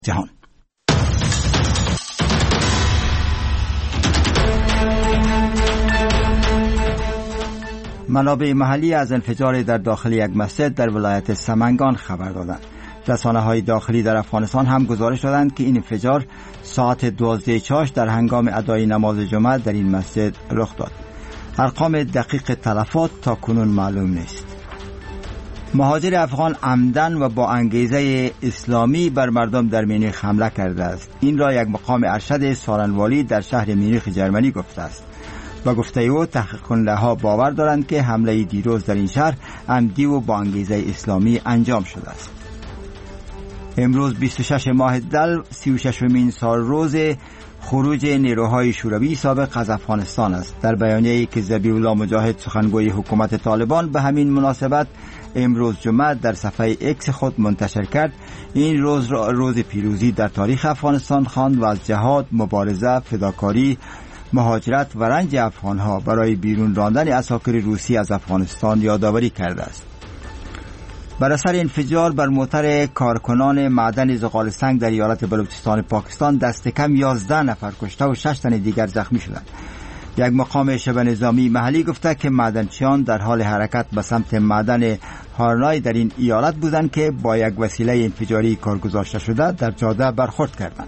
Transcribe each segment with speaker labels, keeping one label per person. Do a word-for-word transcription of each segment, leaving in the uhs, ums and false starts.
Speaker 1: جهان. منابع محلی از انفجار در داخل یک مسجد در ولایت سمنگان خبر دادند. رسانه‌های داخلی در افغانستان هم گزارش دادند که این انفجار ساعت دوازده چاش در هنگام ادای نماز جمعه در این مسجد رخ داد. ارقام دقیق تلفات تا کنون معلوم نیست. مهاجر افغان عمدن و با انگیزه اسلامی بر مردم در مینیخ حمله کرده است. این را یک مقام ارشد سارنوالی در شهر مینیخ جرمنی گفته است. با گفته او تحقیق کننده‌ها باور دارند که حمله دیروز در این شهر عمدی و با انگیزه اسلامی انجام شده است. امروز بیست و شش ماه دلو سی و ششمین سال روز خروج نیروهای شوروی سابق از افغانستان است. در بیانیه‌ای که ذبیح الله مجاهد سخنگوی حکومت طالبان به همین مناسبت امروز جمعه در صفحه اکس خود منتشر کرد، این روز را روز پیروزی در تاریخ افغانستان خواند و از جهاد، مبارزه، فداکاری، مهاجرت و رنج افغانها برای بیرون راندن عساکر روسی از افغانستان یادآوری کرده است. بر اثر انفجار بر موتر کارکنان معدن زغال سنگ در ایالت بلوچستان پاکستان دست کم یازده نفر کشته و شش تن دیگر زخمی شدند. یک مقام شبه نظامی محلی گفته که معدنچیان در حال حرکت به سمت معدن هارنای در این ایالت بودند که با یک وسیله انفجاری کارگذاشته شده در جاده برخورد کردند.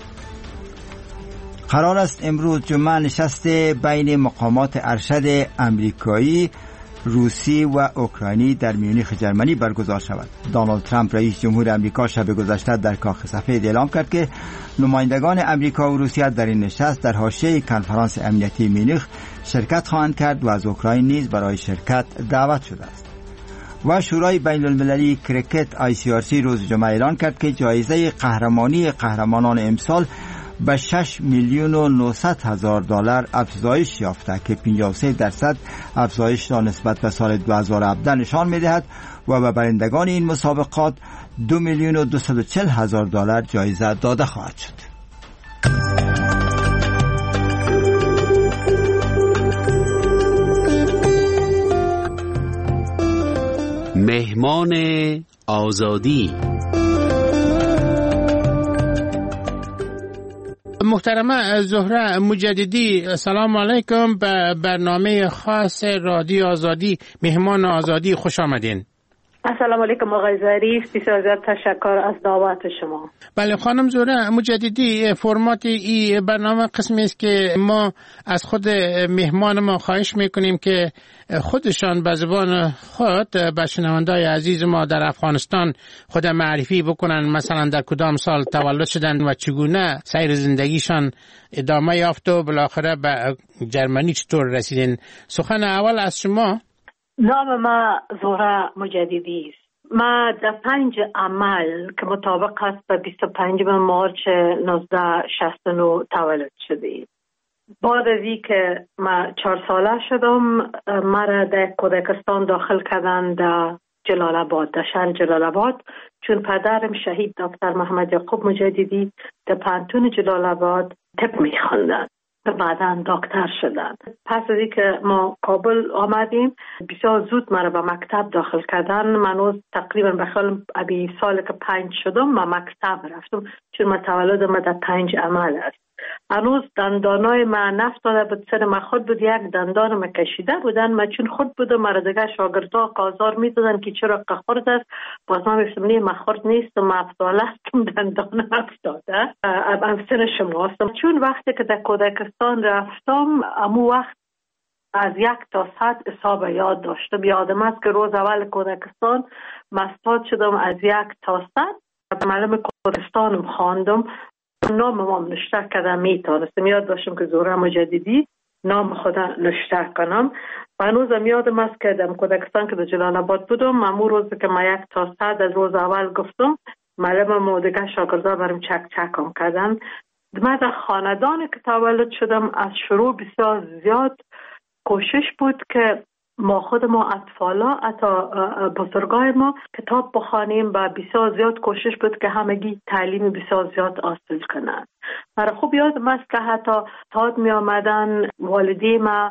Speaker 1: قرار است امروز جمعه نشست بین مقامات ارشد امریکایی، روسی و اوکراینی در میونیخ جرمنی برگزار شود. دونالد ترامپ رئیس جمهور امریکا شب گذشته در کاخ سفید اعلام کرد که نمایندگان امریکا و روسیه در این نشست در حاشیه کنفرانس امنیتی میونیخ شرکت خواهند کرد و از اوکراین نیز برای شرکت دعوت شده است. و شورای بین المللی کرکت آی سی آر سی روز جمعه اعلان کرد که جایزه قهرمانی قهرمانان امسال به شش میلیون و نهصد هزار دلار افزایش یافته که پنجاه و سه درصد افزایش را نسبت به سال دو هزار و هفده نشان می‌دهد و به برندگان این مسابقات دو میلیون و دویست و چهل هزار دلار جایزه داده خواهد شد.
Speaker 2: مهمان آزادی.
Speaker 3: محترمه زهره مجددی، سلام علیکم. به برنامه خاص رادیو آزادی مهمان آزادی خوش آمدین.
Speaker 4: السلام علیکم آقای ظریف، بسیار زیاد تشکر از دعوت شما.
Speaker 3: بله خانم زهره مجددی، فرمات این برنامه قسمی است که ما از خود مهمان ما خواهش میکنیم که خودشان به زبان خود به شنوندای عزیز ما در افغانستان خود معرفی بکنن، مثلا در کدام سال تولد شدند و چگونه سیر زندگیشان ادامه یافت و بالاخره به جرمنی چطور رسیدین. سخن اول از شما.
Speaker 4: نام ما زهره مجددی است. ما در پنج عمل که مطابق است به بیست و پنجم مارچ نوزده شصت و نه تولد شدیم. بعد از این که ما چهار ساله شدم، مرا در کودکستان داخل کردند در جلال آباد، در شهر جلال آباد، چون پدرم شهید دکتر محمد یعقوب مجددی در پانتون جلال آباد طب می‌خواندند و بعداً دکتر شدند. پس از اینکه ما کابل آمدیم بسیار زود مرا به مکتب داخل کردن. من تقریبا به خیال ابی سال که پنج شدم ما مکتب رفتم، چون ما تولد ما در پنج عمل است. هنوز دندانای من نفتاده بود، سر ما خود بود، یک دندان ما کشیده بودن. ما چون خود بودم مرا دیگه شاگردها کازار میدادن که چرا قخورد است. باز ما میفتم نیم ما خورد نیست و ما افتاله هستم، دندان افتاده. ام سن شما هستم. چون وقتی که در کودکستان رفتم امو وقت از یک تا صد حساب یاد داشتم. یادم است که روز اول کودکستان مستاد شدم از یک تا صد. معلم کودکستانم خواندم، نام ما نشته کردم، میتونستم یاد داشتم که زهره مجددی نام خدا نشته کنم. و هنوزم یادم است که در کودکستان که در جلال آباد بودم، امو روز که ما یک تا صد از روز اول گفتم، معلم ما دیگه شاگردا برام چک چکم کردن. من در خاندانی که تولد شدم از شروع بسیار زیاد کوشش بود که ما خود ما اطفالا حتی بزرگای ما کتاب بخوانیم و بسیار زیاد کوشش بود که همگی تعلیم بسیار زیاد حاصل کنند. مرا خوب یادم است که حتی تاد می آمدن والدی ما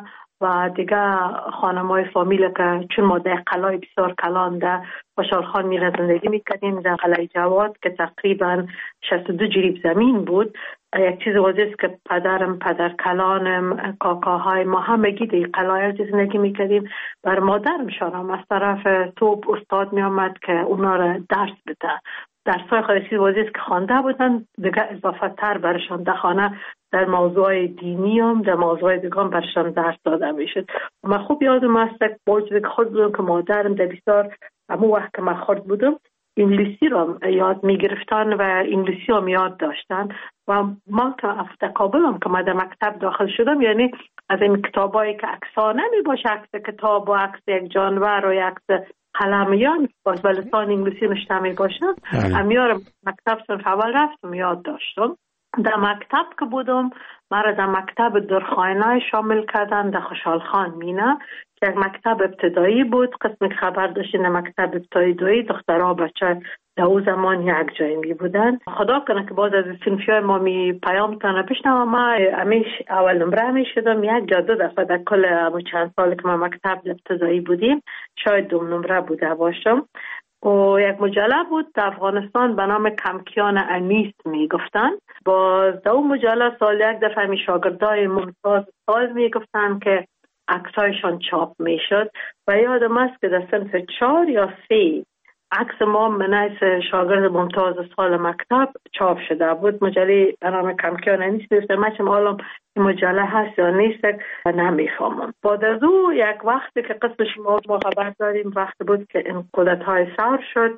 Speaker 4: و دیگه خانمای فامیل که چون ما در قلعه بسیار کلان در خوشحال خان میره زندگی میکردیم در قلعه جواد که تقریبا شصت و دو جریب زمین بود. یک چیز واضح است که پدرم، پدر کلانم، کاکاهای ما همگی در قلعه زندگی میکردیم. بر مادرم شارم از طرف توپ استاد میامد که اونا را درس بده. درسای خودشی واضح است که خوانده بودن، دیگه اضافه تر برشان در خانه در موضوع دینی هم در موضوع دیگه هم برشان درس داده میشد. من خوب یادم است که باید که خود بودم که مادرم در بسیار همون وقت که من خورد بودم انگلیسی رو یاد میگرفتن و انگلیسی هم یاد داشتن و ما که افته کابل هم که من در مکتب داخل شدم، یعنی از این کتابایی که عکسانه می باشه، عکس کتاب و عکس یک جانور و عکس قلمیان باز به لسان انگلیسی نشته می باشن، امیار مکتب صنف اول رفتم یاد داشتم. در مکتب که بودم مرا در مکتب درخواینه شامل کردن در خوشحال خان مینه که یک مکتب ابتدایی بود. قسم خبر داشتین در مکتب ابتدایی دخترها بچه در او زمان یک جایی می بودن. خدا کنه که باز از صنفی های ما می پیام تانه بشنم. ما همیش اول نمره می شدم، یک یا دو دفعه در کل همون چند سال که ما مکتب ابتدایی بودیم شاید دوم نمره بوده باشم. و یک مجله بود در افغانستان به نام کمکیان انیس می گفتن. باز در اون مجله سال یک دفعه می شاگردای ممتاز سال می گفتن که عکسایشان چاپ می شد و یادم است که در صنف چهار یا سه عکس ما منیس شاگرد ممتاز سال مکتب چاپ شده بود. مجله به نام کمکیان انیس نیسته. من چم حالا این مجله هست یا نیست نمیفهمم. بعد از او یک وقتی که قسم شما ما خبر داریم وقت بود که این کودتای سار شد،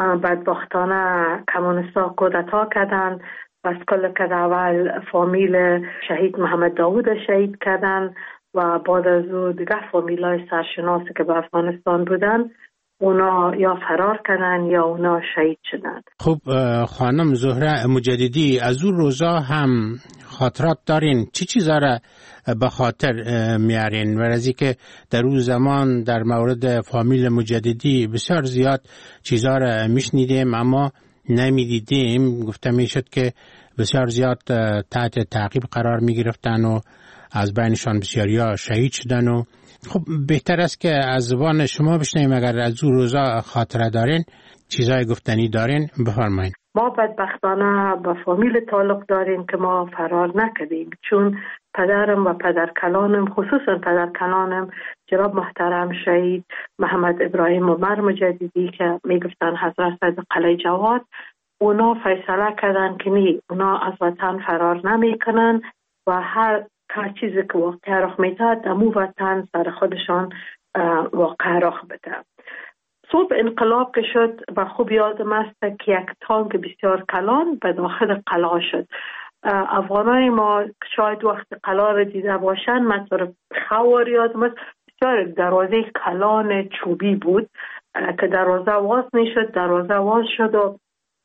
Speaker 4: بدبختانه کمونیستا کودتا کردن و از کل که اول فامیل شهید محمد داوود شهید کردن و بعد از او دیگه فامیلای سرشناسی که به افغانستان بودن اونا یا فرار کردن یا اونا شهید شدن.
Speaker 3: خب خانم زهره مجددی، از اون روزا هم خاطرات دارین؟ چی چیزا را به خاطر میارین؟ و از اینکه در اون زمان در مورد فامیل مجددی بسیار زیاد چیزا را میشنیدیم اما نمیدیدیم. گفته میشد که بسیار زیاد تحت تعقیب قرار میگرفتن و از بینشان بسیاریا شهید شدن. و خب بهتر است که از زبان شما بشنویم. اگر از اون روزا خاطره دارین، چیزای گفتنی دارین، بفرمایید.
Speaker 4: ما بدبختانه با فامیل تعلق داریم که ما فرار نکردیم، چون پدرم و پدر کلانم، خصوصا پدر کلانم جناب محترم شهید محمد ابراهیم عمر مجددی که میگفتن حضرت از قلعه جواد، اونا فیصله کردن که نی، اونا از وطن فرار نمی کنن و هر هر چیزی که واقع رخ میداد دمو وطن سر خودشان واقع رخ بده. صبح انقلاب که شد و خوب یادم است که یک تانک بسیار کلان به داخل قلعه شد. افغانای ما شاید وقت قلعه را دیده باشن، مثلا خوار یادم است بسیار دروازه کلان چوبی بود که دروازه واز میشد، دروازه واز شد و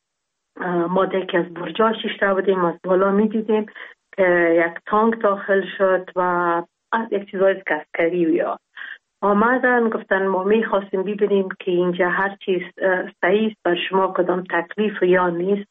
Speaker 4: ما دیگه از برجا شیشته بودیم، از بالا میدیدیم که یک تانک داخل شد و یک چیزای عسکری ویا آمدن. گفتن ما میخواستیم ببینیم که اینجا هر چیز صحیح بر شما کدام تکلیف یا نیست.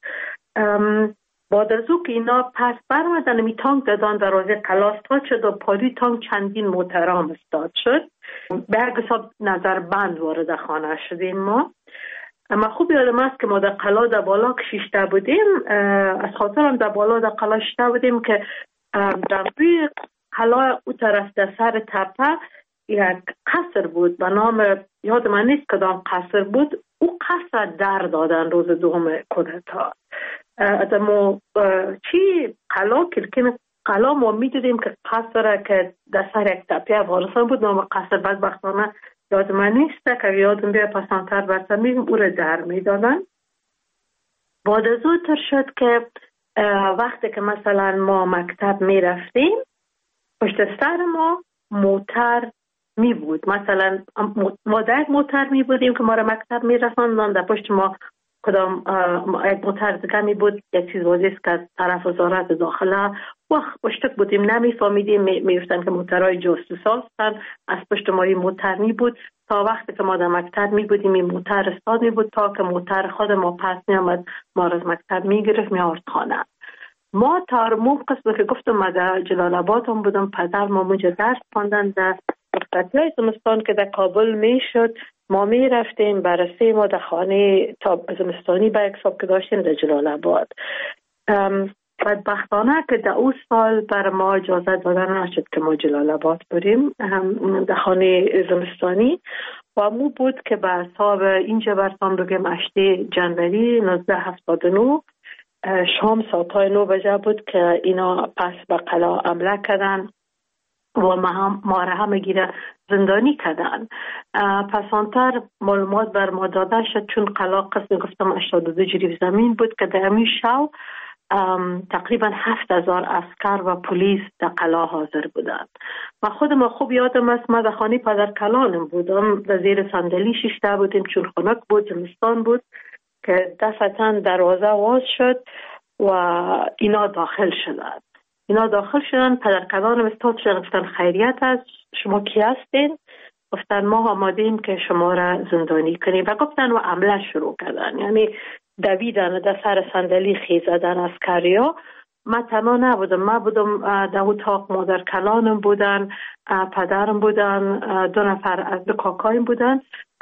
Speaker 4: بعد از او که اینا پس برمدن می تانک دادن دروازه قلعه استاد شد و پاری تانک چندین محترم استاد شد. به هر حساب نظر بند وارد خانه شدیم. ما اما خوب یادم است که ما در قلعه در بالا کشیشته بودیم، از خاطرم در بالا در قلعه شیشته بودیم که در روی قلعه او طرف در سر تپه یک قصر بود به نام، یاد من نیست کدام قصر بود، او قصر در دادن روز دوم کودتا. ادمو چی قلعه کلکین قلعه ما میدیدیم که قصر که در سر یک تپه افغانستان بود، نام قصر بدبختانه یاد من نیست که یادم بیا پسانتر برسن میگم او را در میدادن. بعد از او تر شد که وقتی که مثلا ما مکتب میرفتیم پشت سر ما موتر می بود، مثلا ما در یک موتر می بودیم که ما را مکتب می رساندن، در پشت ما کدام یک موتر دیگه می بود، یک چیز واضح است که طرف وزارت داخله وقت پشتک بودیم نمی فهمیدیم، می گفتن که موترهای جاسوسا هستن، از پشت ما این موتر می بود تا وقتی که ما در مکتب می بودیم این موتر استاد می بود تا که موتر خود ما پس می آمد ما را از مکتب می گرفت می آورد خانه. ما تارموم قسم که گفتم ما در جلال آباد هم بودم، پدر ما اونجا درس خواندن در وقتی زمستان که در کابل می شد ما می رفتیم بررسی ما در خانه زمستانی به حساب که داشتیم در جلال آباد. بدبختانه که در اون سال بر ما اجازه دادن نشد که ما جلال آباد بریم در خانه زمستانی و مو بود که به حساب اینجا برسان بگیم هشتم جنوری نوزده هفتاد و نه شام ساعتای نو بجه بود که اینا پس به قلعه حمله کردن و ما هم ما را همه گیره زندانی کردن. پسانتر معلومات بر ما داده شد چون قلعه قسم گفتم هشتاد و دو جریب زمین بود که در همین شو تقریبا هفت هزار عسکر و پلیس در قلعه حاضر بودند. و خودم خوب یادم است ما در خانه پدر کلانم بودم، در زیر صندلی شیشته بودیم چون خنک بود، زمستان بود که دفعتاً دروازه واز شد و اینا داخل شدند. اینا داخل شدن، پدر کلانم استاد شدن، گفتن خیریت است، شما کی هستین؟ گفتن ما آمادیم که شما را زندانی کنیم و گفتن و عمله شروع کردن، یعنی دویدن در سر صندلی خیزدن عسکریا. ما تنها نبودم، ما بودم در اتاق مادر کلانم بودن، پدرم بودن، دو نفر از دو کاکایم بودن،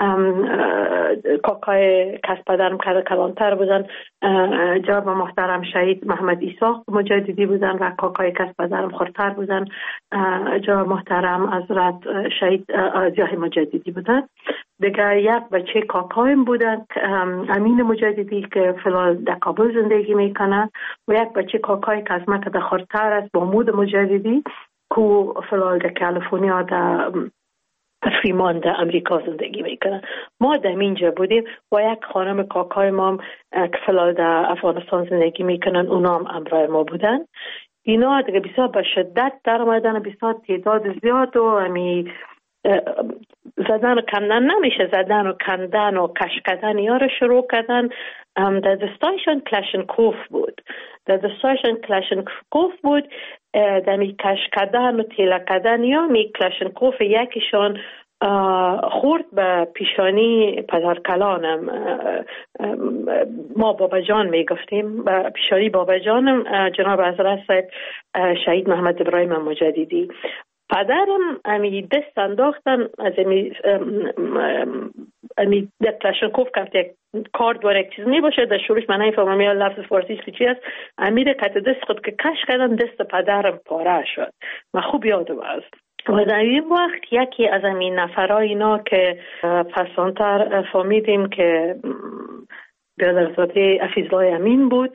Speaker 4: کاکای کس پدرم کلانتر بودن جناب محترم شهید محمد ایساق مجددی بودن و کاکای کس پدرم خورتر بودن جناب محترم حضرت شهید ضیاء مجددی بودن. دیگر یک بچه کاکایم بودن امین مجددی که فلال در کابل زندگی میکنن و یک بچه کاکای که از ما که در خورتر است محمود مجددی که فلال در کالیفرنیا در فریمان در امریکا زندگی میکنن. ما در اینجا بودیم و یک خانم کاکای ما که فلال در افغانستان زندگی میکنن اونا هم امرای ما بودن. اینا دیگه بسیار به شدت در آمدن، بسیار تعداد زیاد و همی زدن و کندن نمیشه، زدن و کندن و کش کردن یا رو شروع کردن. در دستایشان کلاشنکوف بود، در دستایشان کلاشنکوف بود. در می کش کردن و تیله کردن یا می کلاشنکوف یکیشان خورد به پیشانی پدر کلانم، ما بابا جان می گفتیم، به پیشانی بابا جانم جناب حضرت شهید محمد ابراهیم مجددی. پدرم امی دست انداختن از امی امی در کلاشنکوف که یک کارد و یک چیز می باشه در شروعش من نمیفهمم یا لفظ فارسیش که چی است، امیر کت دست خود که کش کردن دست پدرم پاره شد. من خوب یادم است. و در این وقت یکی از این نفرای اینا که پسانتر فهمیدیم که برادرزاده حفیظالله امین بود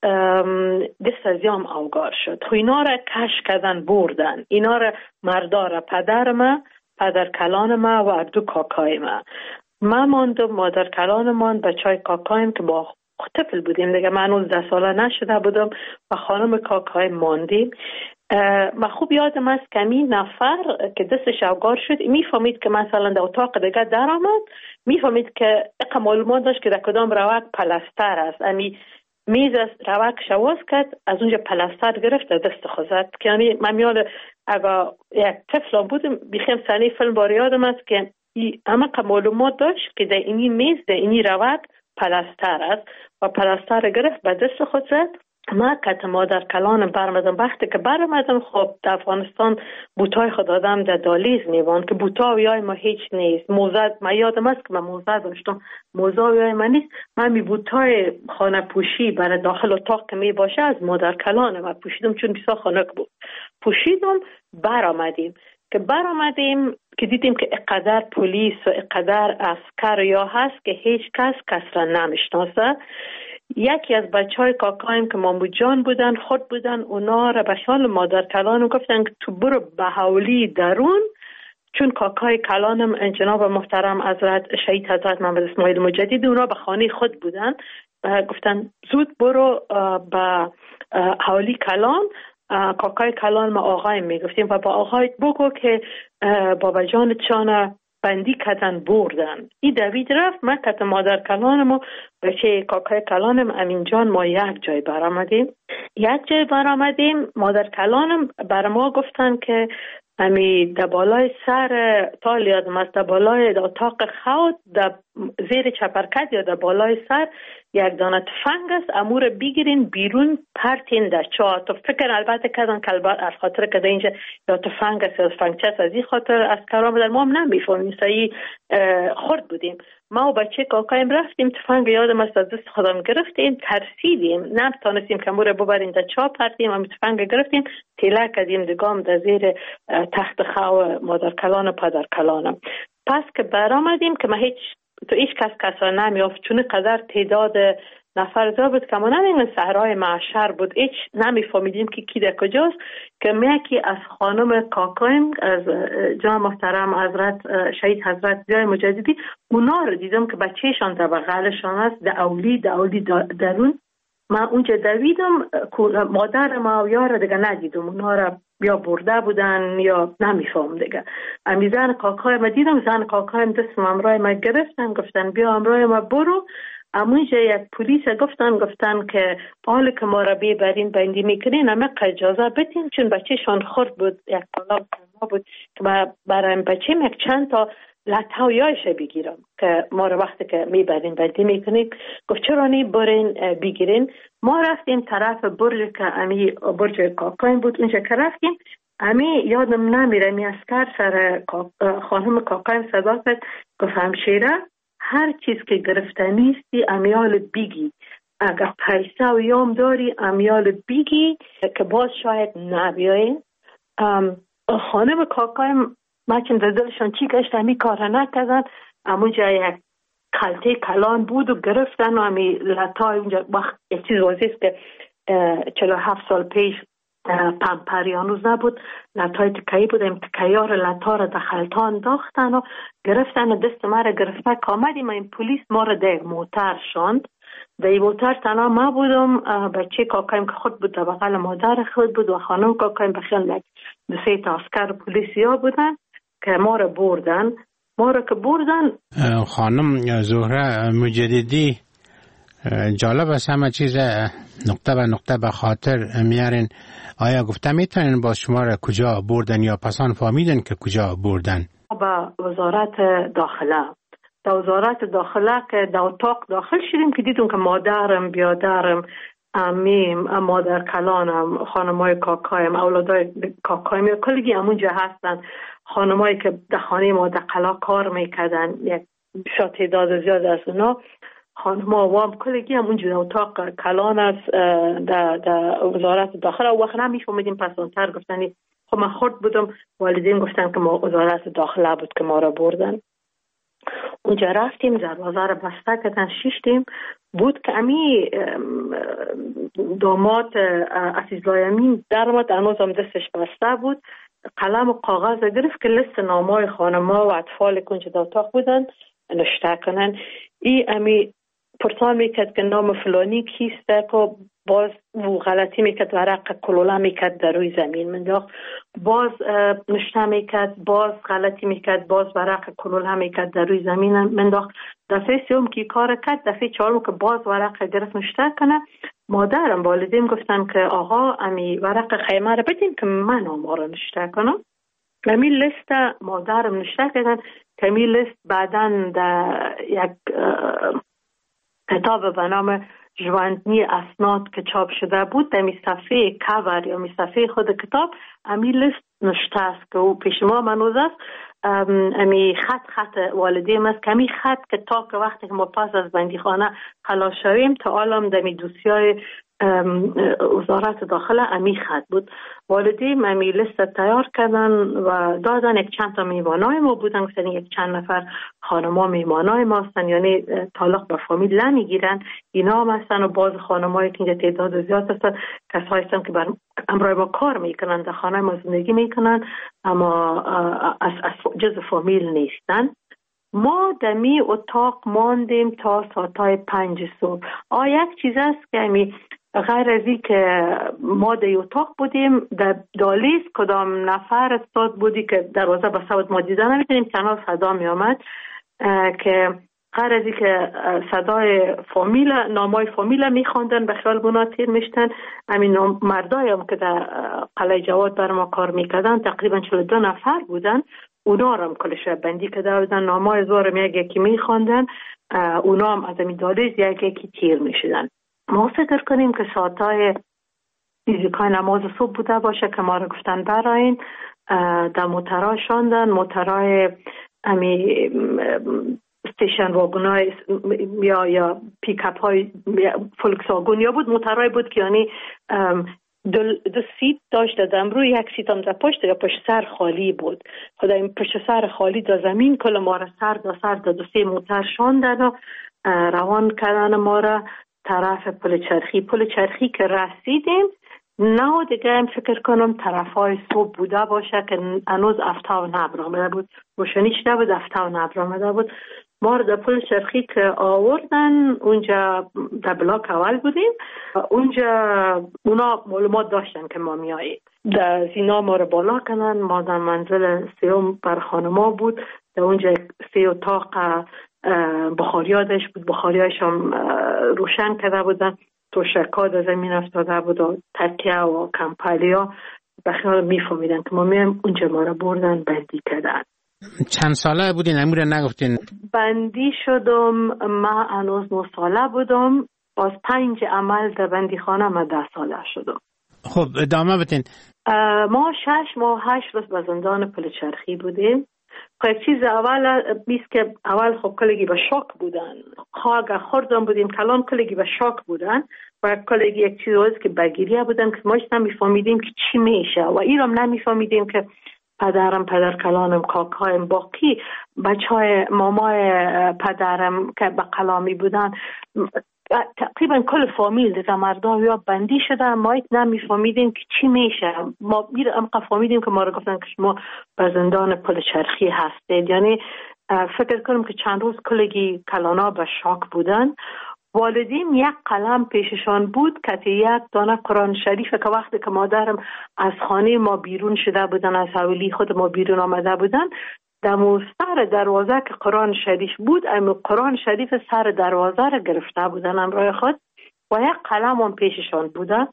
Speaker 4: دست از یام اوگار شد. خو اینا را کش کردن بردن، اینا را مردا را پدر ما، پدر کلان ما و دو کاکای ما. ما ماندم، مادر کلان مان، بچای کاکایم که با طفل بودیم دیگه، من نوزده ساله نشده بودم و خانم کاکای ماندیم. من خوب یادم است که این نفر که دستش اوگار شد میفهمید که مثلا در اتاق دیگه در آمد، میفهمید که اقا معلومات داشت که در کدام روک پلستر است. امی میز روک شواز کرد، از اونجا پلستر گرفت در دست خوزد که یعنی من میاد اگه یک طفلان بودم بیخیم سنی فیلم بار یادم است که همه که معلومات داشت که در اینی میز در اینی روک پلستر است و پلستر گرفت به دست خود زد. ما که مادر کلانم برمدم، وقتی که برمدم خب در افغانستان بوتای خود آدم در دالیز میوان که بوتاویای ما هیچ نیست. موزد ما یادم است که من موزد داشتم، موزاویای ما نیست. من می بوتای خانه پوشی برای داخل اتاق که می باشه از مادر کلانم من پوشیدم چون بسیار خنک بود. پوشیدم برآمدیم که برآمدیم که دیدیم که اقدر پلیس و اقدر عسکر یا هست که هیچ کس کس را نمیشناسه. یکی از بچه های کاکایم که مامو جان بودن خود بودن، اونا را به خیال مادر کلانم گفتن که تو برو به حولی درون، چون کاکای کلانم جناب محترم حضرت شهید حضرت محمد اسماعیل مجددی اونا به خانه خود بودن، گفتن زود برو به حولی کلان. کاکای کلان ما آقای میگفتیم و با آقای بگو که بابا جان چانه بندی کردن بردن. این دوید رفت. من کت مادر کلانم و بچه کاکای کلانم امین جان ما یک جای برآمدیم. یک جای برآمدیم مادر کلانم بر ما گفتن که امی در بالای سر تال یادم است، در بالای اتاق خود در زیر چپرکت یا در بالای سر یک دانه تفنگ است، امور بگیرین بیرون پرتین در چاه. تو فکر البته کردن که از خاطر که اینجا یا تفنگ است یا تفنگچه است، از این خاطر از کرام در ما هم نمیفهمیم، سعی خورد بودیم. ما و بچه کاکایم رفتیم، تفنگ یادم است از دست خودم گرفتیم، ترسیدیم، نتونستیم که امور ببریم در چاه پرتیم، هم تفنگ گرفتیم، تیله کردیم دگام در زیر تخت خو مادر کلان و پدر کلانم. پس که برآمدیم که ما هیچ تو هیچ کس کسا نمیافت، چون قدر تعداد نفر زیاد بود که ما نمیدونیم صحرای معشر بود، هیچ نمیفهمیدیم که کی در کجاست. که میکی از خانم کاکایم از جناب محترم حضرت شهید حضرت ضیای مجددی، اونا رو دیدم که بچهشان در بغلشان است، در اولی در اولی درون. من اونجا دویدم، مادر ما و یار دیگه ندیدم، اونها را یا برده بودن یا نمیفهم دیگه. امی زن کاکای ما دیدم، زن کاکایم دستم امرای ما گرفتن، گفتن بیا امرای ما برو. امونجا یک پلیس گفتن گفتن که حال که ما را بیبرین بندی میکنین اما اجازه بدین، چون بچهشان خورد بود، یک طلاق ما بود که ما برای بچه یک چند تا لطایش بگیرم که ما رو وقتی که میبرین بندی میکنیم. گفت چرا نی برین بگیرین. ما رفتیم طرف برج که امی برج کاکایم بود، اونجا که رفتیم امی یادم نمیره می اسکر سر خانم کاکایم صدا کرد، گفت همشیره هر چیز که گرفته نیستی امیال بیگی، اگر پیسه و یام داری امیال بیگی که باز شاید نبیاین. خانم کاکایم مچن در دلشان چی گشت امی کار نکردن، امونجا یک کلته کلان بود و گرفتن و امی لطای اونجا وقت یک چیز وزیست که چلو هفت سال پیش پمپریانوز نبود، لطای تکایی بود، این تکایار لطا را در خلطان داختن و گرفتن و دست ما را گرفته که آمدیم. این پولیس ما را در موتر شاند، در این موتر تنها ما بودم، بچه کاکایم که خود بود در بغل مادر خود بود و خانم کاکایم بخیل دو سه تا عسکر پلیسی ها بودن که ما را بردن. ما را که بردن،
Speaker 3: خانم زهره مجددی جالب است، همه چیز نقطه به نقطه به خاطر میارین. آیا گفته میتونین با شما را کجا بردن یا پسان فهمیدن که کجا بردن؟
Speaker 4: با وزارت داخله، در وزارت داخله که در اتاق داخل شدیم که دیدم که مادرم بیادرم امیم مادر کلانم خانمای کاکایم اولادای کاکایم یا کلگی همونجا هستن، خانمایی که در خانه ما در قلا کار میکردن، یک بسیار تعداد زیاد از اونا خانم آوام کلگی هم اونجا اتاق کلان است در, در وزارت داخل. و وقت نمیفهمیدیم پسانتر گفتنی خب من خورد بودم، والدین گفتن که ما وزارت داخله بود که ما را بردن. اونجا رفتیم، دروازه را بسته کردن، شیشتیم بود که امی داماد عزیز لایمین در آمد، هنوز هم دستش بسته بود، قلم و کاغذ گرفت که لیست نامای خانما و اطفال که اونجا در اتاق بودن نشته کنن. ای امی پرسان میکرد که نام فلانی کیسته که باز و غلطی میکرد، ورق کلوله میکرد در روی زمین منداخت، باز نشته میکرد، باز غلطی میکرد، باز ورق کلوله میکرد در روی زمین منداخت. دفعه سوم که کار کرد، دفعه چهارم که باز ورق گرفت نشته کنه. مادرم والدین گفتن که آقا امی ورق خیمه رو بدین که من آما رو نشته کنم. امی لیست مادرم نشته کردن که امی لیست بعدن در یک کتاب به نام ژواندنی اسناد که چاپ شده بود، در می صفحه کاور یا می صفحه خود کتاب امی لیست نشته است که او پیش ما منوز است. امی خط خط والدیم است که امی خط که تا که وقتی که ما پس از بندیخانه خلاص شویم تا عالم در می دوسیای وزارت داخله امی خط بود. والدین امی لیست تیار کردن و دادن. یک چند تا میوانای ما بودن، گفتن یک چند نفر خانما میوانای ما هستن، یعنی تعلق به فامیل نمیگیرن، اینا هم هستن. و باز خانمایی که اینجا تعداد زیاد هستن کسایی هستن که بر امرای ما کار میکنن، در خانه ما زندگی میکنن اما از, از جز فامیل نیستن. ما دمی اتاق ماندیم تا ساعتای پنج صبح. آ یک چیز است که امی غیر از این که ما در اتاق بودیم، در دالیز کدام نفر استاد بودی که دروازه به صوت ما دیده نمیتونیم، تنها صدا می آمد که غیر از این که صدای فامیل نامای فامیل می خواندن به خیال بنا تیر میشتن. همین مردای هم که در قلعه جواد بر ما کار میکردن تقریبا چهل و دو نفر بودن. اونا رو هم کلش بندی کده بودن، نامای زورم یک یکی میخواندن، اونا هم از این دالیز یک یکی تیر میشدن. ما فکر کنیم که ساعتهای فیزیکای نماز صبح بوده باشه که ما رو گفتن براین در موترها شاندن، موترهای امی استیشن واگونای یا یا پیکاپ های فولکسواگن یا بود، موترهای بود که یعنی دو, دو سیت داشته دم روی یک سیت هم در پشت یا پشت سر خالی بود. خدا این پشت سر خالی در زمین کل ما را سر دا سر دا دو سی موتر شاندن و روان کردن ما را طرف پل چرخی. پل چرخی که رسیدیم نه دیگه هم فکر کنم طرف های صبح بوده باشه که هنوز افتا و نبر آمده بود، روشنیش نبود، افتا و نبر آمده بود. ما رو در پل چرخی که آوردن اونجا در بلاک اول بودیم، اونجا اونا معلومات داشتن که ما میاییم. در زینا ما رو بالا کنن، ما در منزل سیوم بر خانما بود، در اونجا سی اتاق بخاریادش بود، بخاریاش هم روشن کرده بودن، توشکا در زمین افتاده بود و تکیه و کمپالیا. بخیال میفهمیدن که ما میم، اونجا ما رو بردن بندی کردن.
Speaker 3: چند ساله بودین؟ امور نگفتین.
Speaker 4: بندی شدم ما هنوز نه ساله بودم، باز پنج عمل در بندی خانه ما ده ساله شدم.
Speaker 3: خب ادامه بدین.
Speaker 4: ما شش ماه هشت روز به زندان پل چرخی بودیم. خب چیز اول بیست که اول خب کلگی به شاک بودن، خواهد خوردم بودیم کلان کلگی به شاک بودن و کلگی یک چیز روز که بگیریه بودن که ماش نمیفهمیدیم که چی میشه و ایرام نمیفهمیدیم که پدرم، پدر کلانم، کاکایم، باقی بچه های مامای پدرم که به کلامی بودن، تقریبا کل فامیل دیگه مردم یا بندی شده، ما نمیفهمیدیم که چی میشه. ما میرم فهمیدیم که ما رو گفتن که شما به زندان پل چرخی هستید. یعنی فکر کنم که چند روز کلگی کلانا به شاک بودن. والدین یک قلم پیششان بود که یک دانه قرآن شریف که وقتی که مادرم از خانه ما بیرون شده بودن، از حویلی خود ما بیرون آمده بودن، در سر دروازه که قرآن شریف بود، اما قرآن شریف سر دروازه را گرفته بودن امرای خود و یک قلم هم پیششان بوده.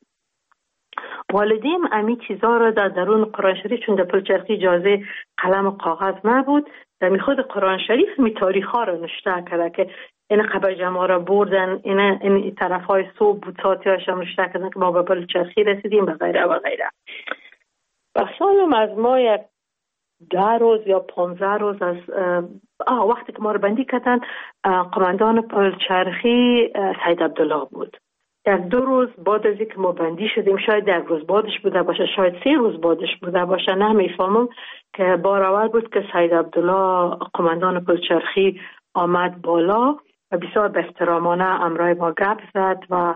Speaker 4: والدین امی چیزا را در درون قرآن شریف، چون در پل چرخی اجازه قلم و کاغذ نبود، در می خود قرآن شریف می تاریخ ها را نشته کرده که این قبر جمعه را بردن، این, این طرف های صبح بود، ساعتی هاش هم نشته کردن که ما به پل چرخی رسیدیم و غیره و غیره. بخشالم از ما یک ده روز یا پانزده روز از آه وقتی که ما رو بندی کردن، قماندان پل چرخی سید عبدالله بود. یک دو روز بعد از اینکه ما بندی شدیم، شاید یک روز بعدش بوده باشه، شاید سه روز بعدش بوده باشه، نمیفهمم، که بار اول بود که سید عبدالله قماندان پل چرخی آمد بالا و بسیار به احترامانه امرای ما گپ زد و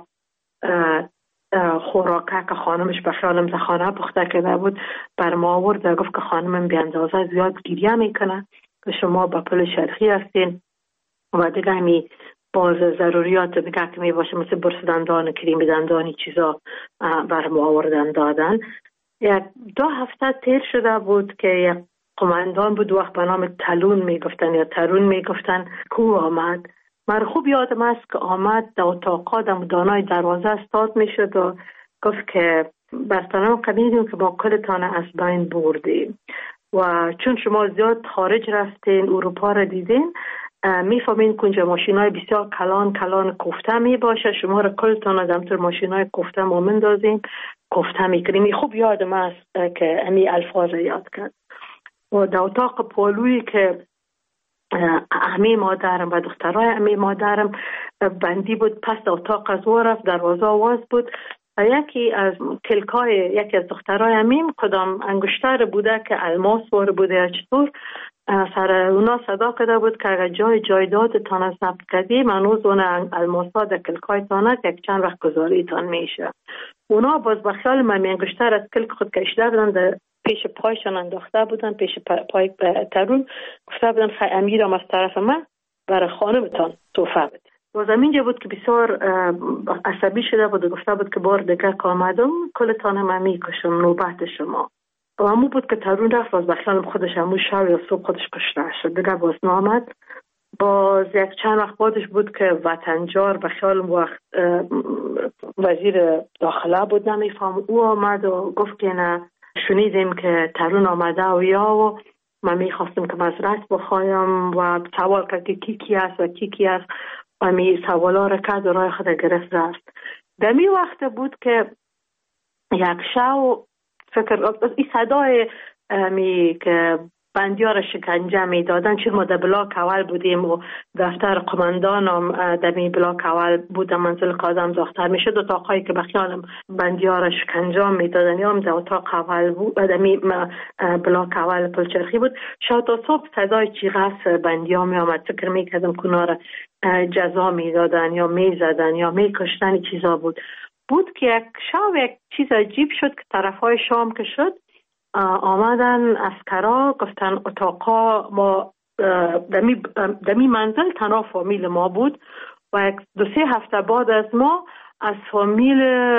Speaker 4: خوراکه که خانمش به خیالم در خانه پخته کرده بود بر ما آورد و گفت که خانمم بی اندازه زیاد گریه میکنه که شما به پل چرخی هستین و دیگه همی باز ضروریات دیگه که می باشه مثل برس دندان، کریم دندانی چیزا بر ما آوردن دادن. یک دو هفته تیر شده بود که یک قماندان بود وقت به نام تلون میگفتن یا ترون میگفتن کو آمد. من خوب یادم است که آمد در اتاقا در دانای دروازه استاد میشد و گفت که بستانم قبیدیم که ما کلتان از بین بردیم و چون شما زیاد خارج رفتین، اروپا را دیدین، میفهمین که اونجا ماشین های بسیار کلان کلان کفته می باشه، شما را کلتان از همطور ماشین های کفته ما مندازیم کفته میکنیم. خوب یادم است که امی الفاظ یاد کرد. و در اتاق پالویی که امی مادرم و دخترای امی مادرم بندی بود، پس در اتاق از او رفت، دروازه آواز بود و یکی از کلکای یکی از دخترای امیم کدام انگشتر بوده که الماس وار بوده یا چطور، سر اونا صدا کرده بود که اگر جای جایداد تان از نبت کردی منوز اون الماسا در کلکای تانه که یک چند وقت گذاری تان میشه. اونا باز بخیال من انگشتر از کلک خود کشیده بودن، در پیش پایشان انداخته بودن، پیش پای ترون گفته بودن خیلی امیرم از طرف من برای خانمتان توفه بده. باز اینجا بود که بسیار عصبی شده بود و گفته بود که بار دیگه که آمدم کلتان هم میکشم نوبت شما. و همون بود که ترون رفت، باز بخیالم خودش همون شب یا صبح خودش کشته شد، دیگه باز نامد. باز یک چند وقت بعدش بود که وطنجار بخیالم وقت وزیر داخله بود نمیفهم، او آمد و گفت که نه شنیدیم که ترون آمده و یا و من میخواستم که مزرعه بخوایم و سوال کرد که کی کی است و کی کی است و می سوالا را کرد و راه خود گرفت رفت. در می وقت بود که یک شو فکر این صدای می که بندیار شکنجه می دادن، چون ما در بلاک اول بودیم و دفتر قماندان هم در می بلاک اول بود، منزل کاظم دختر می شد. اتاقایی که بخیالم بندیار شکنجه می دادن یا هم در اتاق اول بود، در می بلاک اول پلچرخی بود. شاید تا صبح صدای چیغس بندیار می آمد. فکر می کردم کنار جزا می دادن یا می زدن یا می کشتن چیزا بود. بود که یک شب یک چیز عجیب شد که طرفای شام که شد آمدن اسکرا گفتن اتاقا ما دمی, دمی منزل تنها فامیل ما بود و یک دو سه هفته بعد از ما از فامیل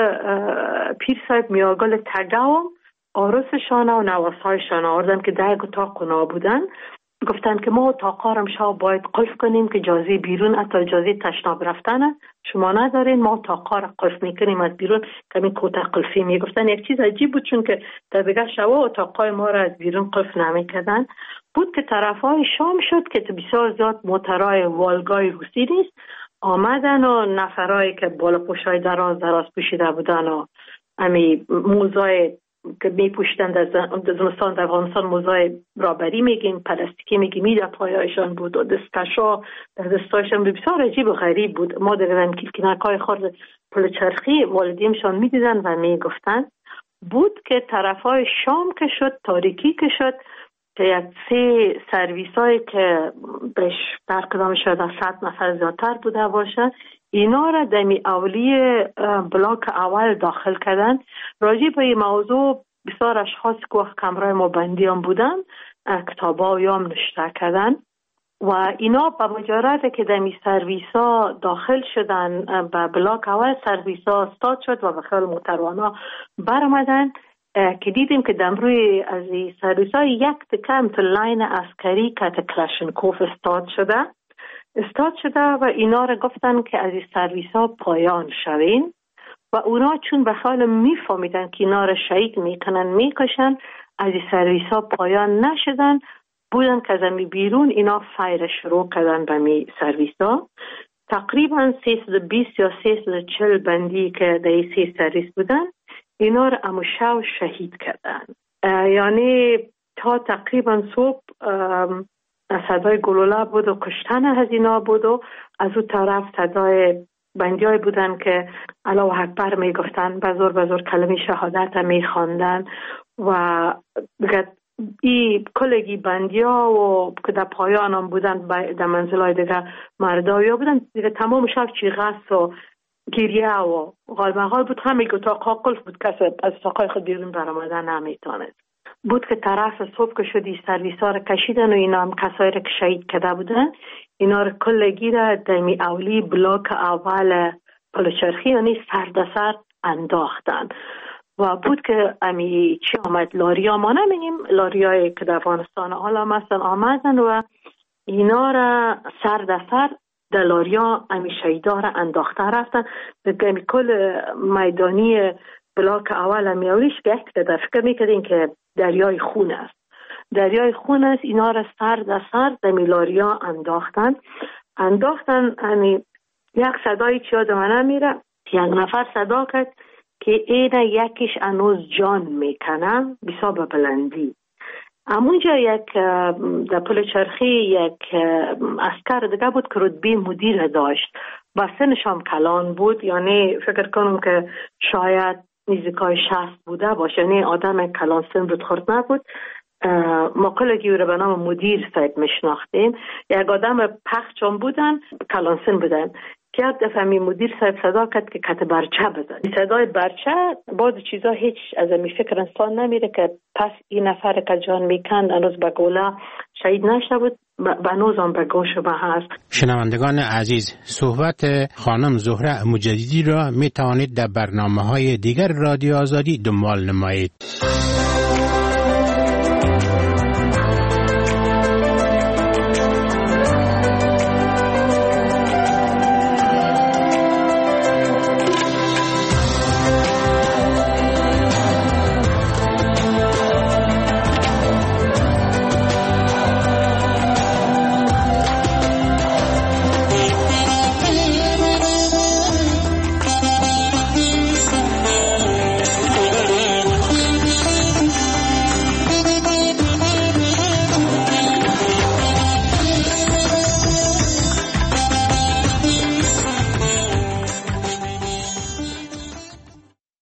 Speaker 4: پیر صاحب میاگل تگاو آرسشان و نواسایشان آوردن که در یک اتاق کنا بودن. گفتن که ما اتاقا رو شب باید قلف کنیم که اجازه بیرون حتی اجازه تشناب رفتن شما ندارین، ما اتاقا رو قلف میکنیم از بیرون کمی کوته قلفی. میگفتن یک چیز عجیب بود چون که در دیگه شبا اتاقای ما رو از بیرون قلف نمیکردن. بود که طرفای شام شد که بسیار زیاد موترهای والگای روسی نیست آمدن و نفرهایی که بالا پوشای دراز دراز پوشیده بودن و امی موزای که می پوشتن در زمستان در افغانستان موزای رابری میگیم، پلاستیکی میگیم، میده پایایشان بود و دستشا در دستایشان بسیار عجیب و غریب بود. ما در کلکینکای خورد پلچرخی والدینشان میدیدن و میگفتن. بود که طرفای شام که شد تاریکی که شد که یک سه سرویس هایی که بهش در کدام شاید از صد نفر زیادتر بوده باشه اینا را دمی اولی بلاک اول داخل کردن. راجع به این موضوع بسیار اشخاص که وقت کمرای ما بندی هم بودن کتاب ها هم نشته کردن و اینا با مجرد که دمی سرویس ها داخل شدن به بلاک اول سرویس ها استاد شد و به خیال محتروانا برامدن که دیدیم که دمروی از این سرویس ها یک تکم تو لاین عسکری که کلاشنکوف استاد شده استاد شده و اینا را گفتن که از این سرویس ها پایان شوین و اونا چون به خیال میفهمیدن که اینا را شهید میکنن میکشن از این سرویس ها پایان نشدن. بودن که از امی بیرون اینا فایر شروع کردن به می سرویس ها. تقریبا سیصد و بیست یا سیصد و چهل بندی که در این سی سرویس بودن اینا را اموشو شهید کردن. یعنی تا تقریبا صبح صدای گلوله بود و کشتن هزینا بود و از اون طرف صدای بندی های بودن که الله اکبر می گفتن، بزرگ بزرگ کلمه شهادت می خواندن و دیگه ای کلگی بندی ها و که در پایان هم بودن در منزل های دیگه مردایی ها بودن دیگه تمام شب چیغس و گریه و غالمغال بود. همه اتاق ها قلف بود، کسی از اتاقای خود بیرون برآمدن نمیتونست. بود که طرف صبح که شدی سرویس ها را کشیدن و اینا هم کسایی را که شهید کرده بودن اینا را کلگی را دمی اولی بلاک اول پلچرخی یعنی سر در سر انداختن و بود که امی چی آمد لاریا ما نمینیم لاریایی که در افغانستان حالا مثلا آمدن و اینا را سر در سر در لاریا امی شهیدا را انداخته رفتن. دمی کل میدانی بلاک اول امی اولیش که در فکر میکردین که دریای خون است دریای خون است اینا را سر در سر در میلاریا انداختن انداختن امی یک صدایی چی آدم نمیره یک نفر صدا کرد که اینه یکیش انوز جان میکنه بسا به بلندی. امونجا یک در پلچرخی یک اسکر دیگه بود که رتبه مدیر داشت و سنش هم کلان بود، یعنی فکر کنم که شاید نزدیکای شصت بوده باشه، یعنی آدم کلان سن بود خورد نبود. ما کلگی رو به نام مدیر صاحب میشناختیم. یک آدم پخچ هم بودن کلان سن بودن که یک دفعه می مدیر صاحب صدا کرد که کت برچه بزن. صدای برچه بعد چیزا هیچ از می فکر انسان نمیره که پس این نفر که جان میکند هنوز به گوله شهید نشده بود بنوز هم به گوش به هست.
Speaker 3: شنوندگان عزیز، صحبت خانم زهره مجددی را می توانید در برنامه های دیگر رادیو آزادی دنبال نمایید.